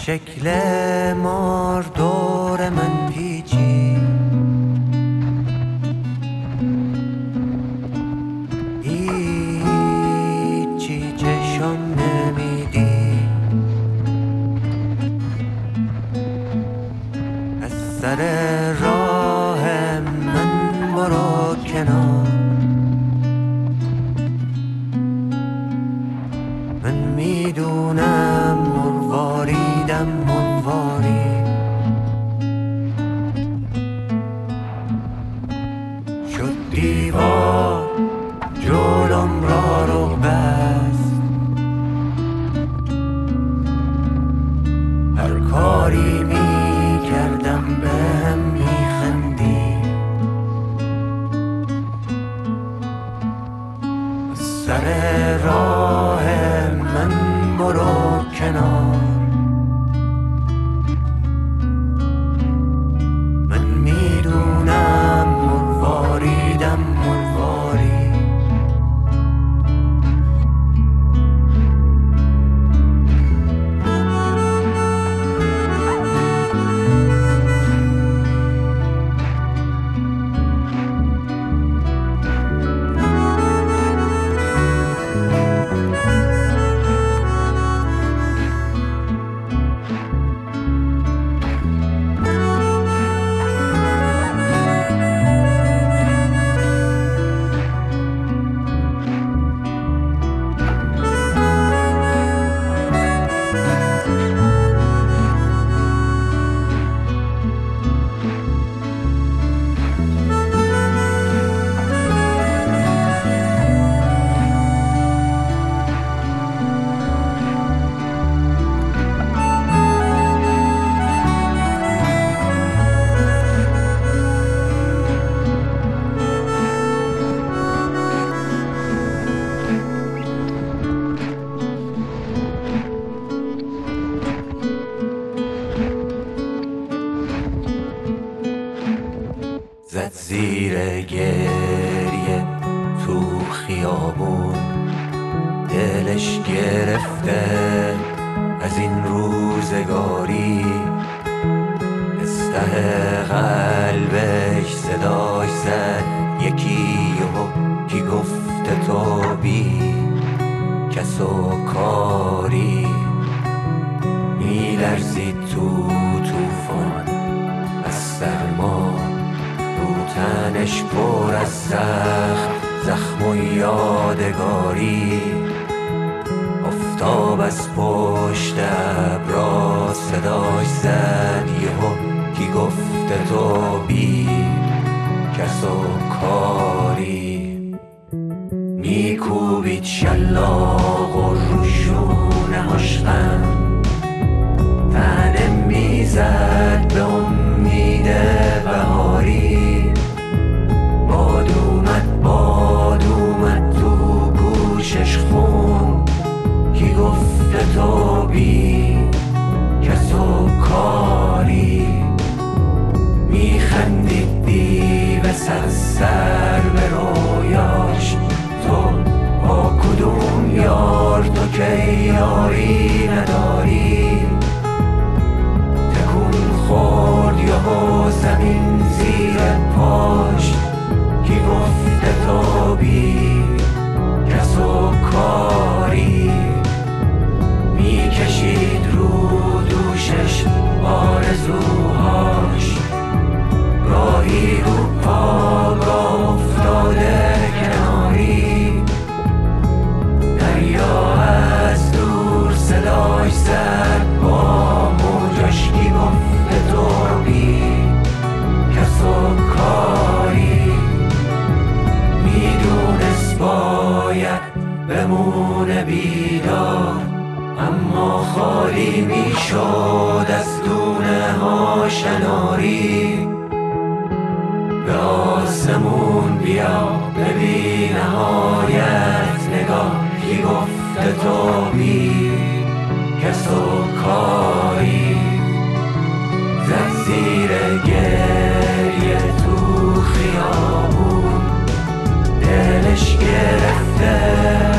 شکل مار دور من پیچی، هیچی چشم نمیدی، از سر راه من برو کنار. من میدونم مرواریدم مرواری، شد دیوار جلوم را رو بست، هر کاری میکردم بهم میخندی، از سر راه من برو کنار. من میدونم مرواریدم مرواری، زد زیر گریه تو خیابون، دلش گرفته از این روزگاری، استه قلبش صداش زد یکی کی گفته تو بی کس و کاری، میلرزید تو توفان از سرما، رو تنش پر از زخم و یادگاری، آفتاب از پشت ابرا صداش زد یهو کی گفته تو بی کس و کاری، میکوبید شلاق و روشونه هاش غم، تنه میزد به امید بهاری، باد اومد تو گوشش خون کی گفته تو بی کس و کاری، میخندید دیوس از سر به رویاش، تو با کدوم یار تو که یاری نداری، خورد یهو زمین زیر پاش کی گفته تو بی کس و کاری، میکشید رو دوشش آرزوهاش، راهی رو پاگاه افتاده کناری، دریا از دور صداش زد با موجاش کی گفته تو بی کس و کاری، میدونست باید بمونه بیدار، اما خالی میشد از دونه ها شناری، به آسمون بیا ببین نهایت نگاه کی گفته تو بی کس و کاری، زد زیر گریه تو خیابون، دلش گرفته